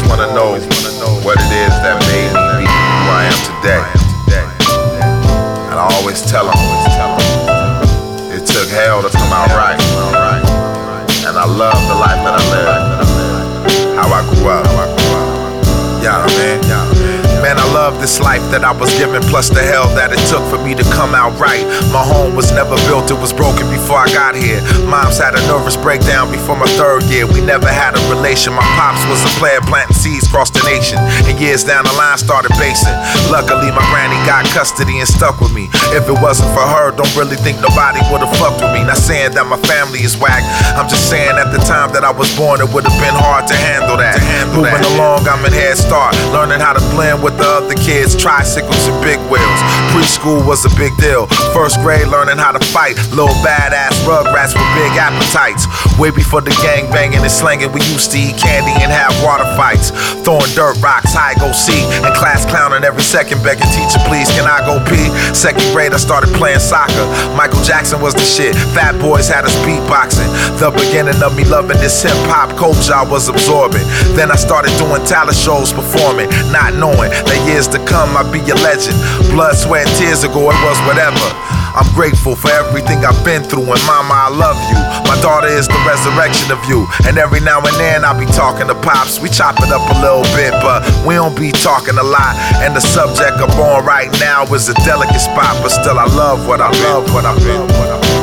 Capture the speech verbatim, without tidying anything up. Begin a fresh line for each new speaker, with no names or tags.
wanna know what it is that made me be who I am today. And I always tell them, it took hell to come out right. And I love the life that I live, how I grew up. Yeah, man. Man, I love this life that I was given, plus the hell that it took for me to come out right. My home was never built, it was broken before I got here. Mom's had a nervous breakdown before my third year. We never had a relation. My pops was a player planting seeds across the nation, and years down the line started basing. Luckily, my granny got custody and stuck with me. If it wasn't for her, don't really think nobody would've fucked with me. Not saying that my family is whack, I'm just saying at the time that I was born, it would've been hard to handle that. To handle Moving that. along, I'm in Head Start, learning how to blend with the other kids, tricycles and big wheels. Preschool was a big deal. First grade, learning how to fight. Little badass rugrats with big appetites. Way before the gang banging and slanging, we used to eat candy and have water fights. Throwing dirt rocks, high go see. In class clowning every second, begging teacher, please, can I go pee? Second grade, I started playing soccer. Michael Jackson was the shit. Fat Boys had us beatboxing. The beginning of me loving this hip hop culture I was absorbing. Then I started doing talent shows, performing, not knowing that years to come I'd be a legend. Blood, sweat, and tears ago, it was whatever. I'm grateful for everything I've been through, and mama, I love you. My daughter is the resurrection of you. And every now and then I'll be talking to pops. We chop it up a little bit, but we don't be talking a lot. And the subject I'm on right now is a delicate spot, but still I love what I love, what I've been, what I've been.